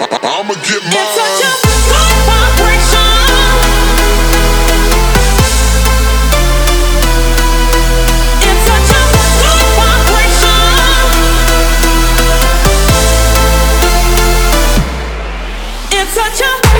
I'ma get mine. It's such a good vibration. It's such a good vibration. It's such a